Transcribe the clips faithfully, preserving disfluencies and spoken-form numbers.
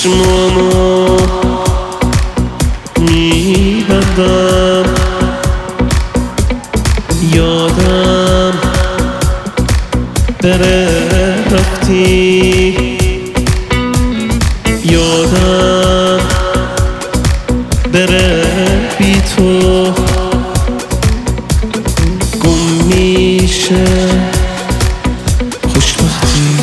چشمامو میبندم، یادم بره رفتی، یادم بره بی تو گم میشه خوشبختی.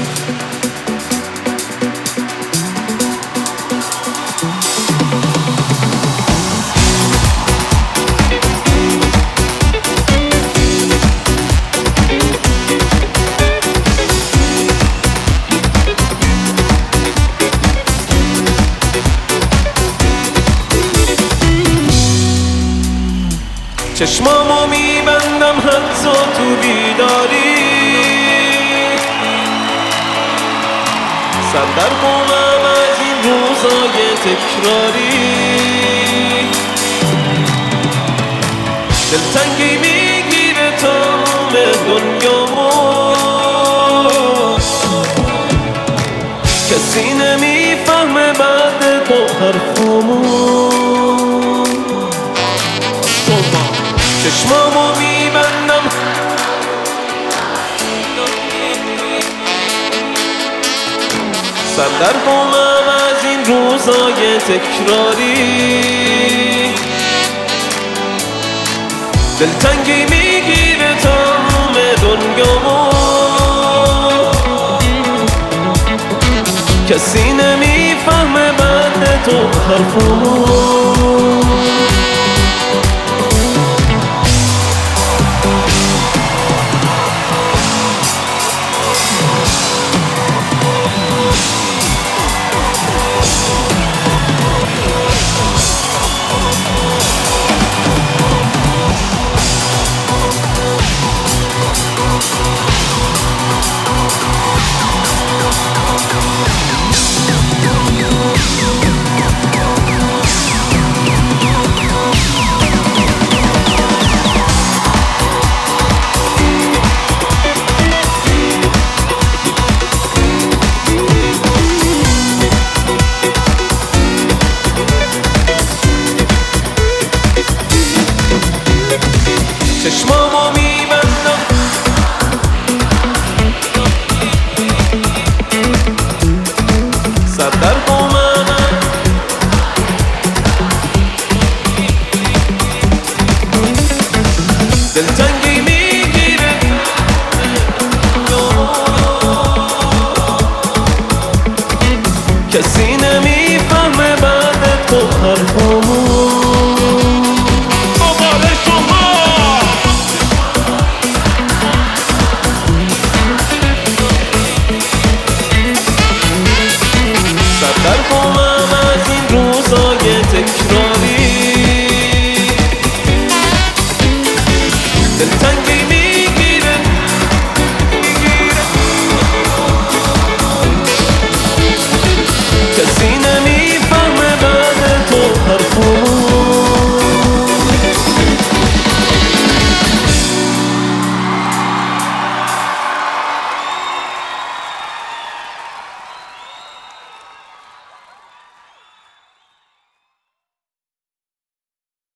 چشمامو میبندم حتی تو بیداری، سر در کنم از این روزای تکراری، دلتنگی میگیره تمام دنیامو، کسی نمیفهمه بعد تو حرفامو. چشمامو میبندم سر در کنم از این روزای تکراری، دلتنگی میگیره تمام دنیامو، کسی نمیفهمه بعد تو حرفامو. چشمامو میبندم سر در قومم، دلتنگی میگیره کسی نمی